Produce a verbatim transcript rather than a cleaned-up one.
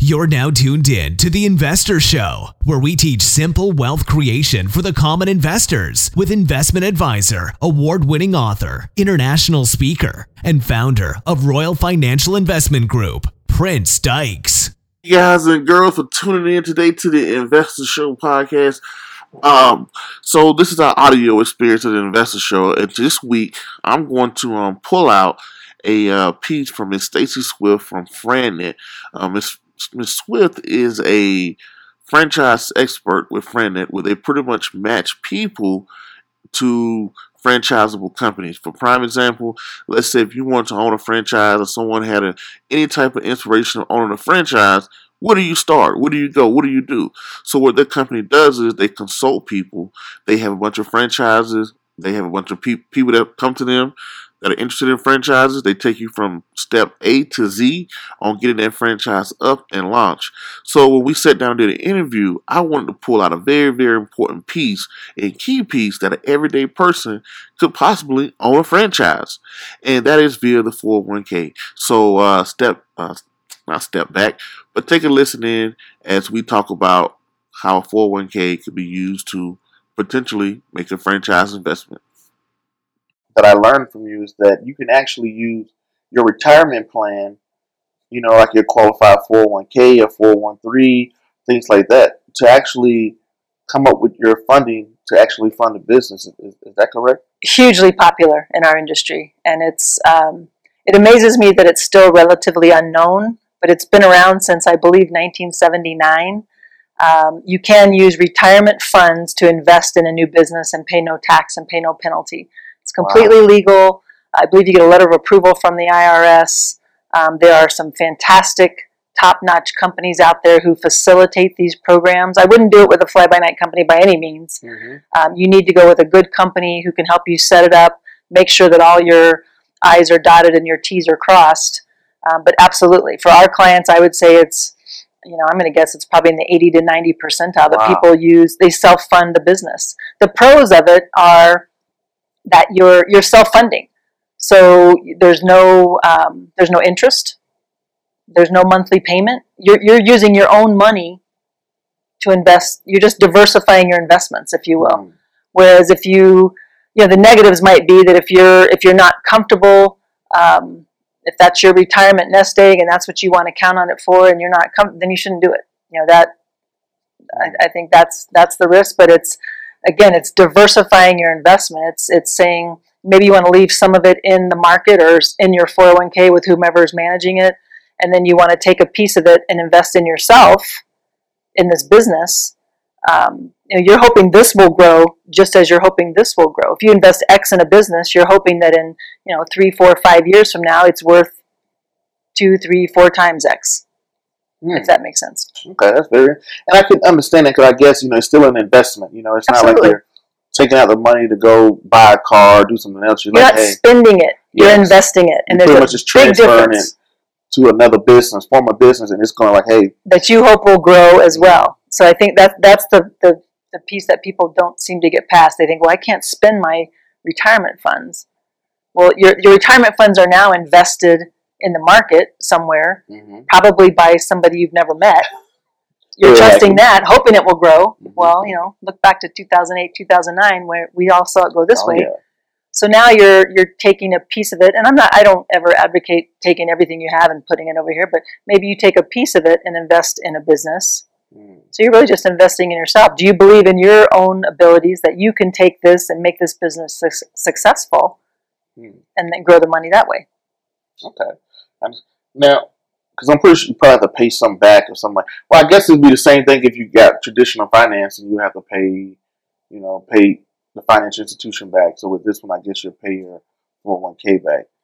You're now tuned in to The Investor Show, where we teach simple wealth creation for the common investors with investment advisor, award-winning author, international speaker, and founder of Royal Financial Investment Group, Prince Dykes. Hey guys and girls, for tuning in today to the Investor Show podcast. Um, so this is our audio experience of the Investor Show, and this week I'm going to um pull out a uh, piece from Miss Stacy Swift from FranNet. Uh, Miss Miss Swift is a franchise expert with FranNet, where they pretty much match people to franchisable companies. For prime example, let's say if you want to own a franchise or someone had a, any type of inspiration of owning a franchise, where do you start? Where do you go? What do you do? So what their company does is they consult people. They have a bunch of franchises. They have a bunch of pe- people that come to them that are interested in franchises. They take you from step A to Z on getting that franchise up and launched. So when we sat down and did an interview, I wanted to pull out a very, very important piece, a key piece that an everyday person could possibly own a franchise, and that is via the four oh one k. So uh, step, uh, not step back, but take a listen in as we talk about how a four oh one k could be used to potentially make a franchise investment. That I learned from you is that you can actually use your retirement plan, you know, like your qualified four oh one k or four oh one three, things like that, to actually come up with your funding to actually fund a business. Is, is that correct? Hugely popular in our industry, and it's um, it amazes me that it's still relatively unknown, but it's been around since, I believe, nineteen seventy-nine. Um, you can use retirement funds to invest in a new business and pay no tax and pay no penalty. It's completely wow. legal. I believe you get a letter of approval from the I R S. Um, there are some fantastic, top-notch companies out there who facilitate these programs. I wouldn't do it with a fly-by-night company by any means. Mm-hmm. Um, you need to go with a good company who can help you set it up, make sure that all your I's are dotted and your T's are crossed. Um, but absolutely, for our clients, I would say it's, you know, I'm going to guess it's probably in the eighty to ninety percentile that wow. people use. They self-fund the business. The pros of it are that you're you're self-funding, so there's no um, there's no interest, there's no monthly payment. You're you're using your own money to invest. You're just diversifying your investments, if you will. Mm. Whereas if you you know the negatives might be that if you're if you're not comfortable, um, if that's your retirement nest egg and that's what you want to count on it for, and you're not com- then you shouldn't do it. You know that I, I think that's that's the risk, but it's. Again, it's diversifying your investment. It's it's saying maybe you want to leave some of it in the market or in your four oh one k with whomever is managing it, and then you want to take a piece of it and invest in yourself in this business. Um, you know, you're hoping this will grow just as you're hoping this will grow. If you invest X in a business, you're hoping that in you know three, four, five years from now, it's worth two, three, four times X. Mm. If that makes sense. Okay, that's very, and I can understand that because I guess you know it's still an investment. You know, it's Absolutely. Not like you're taking out the money to go buy a car, or do something else. You're, you're like, not hey, spending it; you're yes. investing it, and you're there's pretty a much just big transferring difference it to another business, form a business, and it's going like, hey, that you hope will grow as well. So I think that that's the, the the piece that people don't seem to get past. They think, well, I can't spend my retirement funds. Well, your your retirement funds are now invested in the market somewhere, mm-hmm. probably by somebody you've never met. You're yeah, trusting that, hoping it will grow. Mm-hmm. Well, you know, look back to two thousand eight, two thousand nine, where we all saw it go this oh, way. Yeah. So now you're you're taking a piece of it, and I'm not. I don't ever advocate taking everything you have and putting it over here, but maybe you take a piece of it and invest in a business. Mm. So you're really just investing in yourself. Do you believe in your own abilities that you can take this and make this business su- successful, mm. and then grow the money that way? Okay. I'm, now, because I'm pretty sure you probably have to pay some back or something. Like, well, I guess it'd be the same thing if you got traditional finance and you have to pay, you know, pay the financial institution back. So with this one, I guess you'll pay your four oh one k back.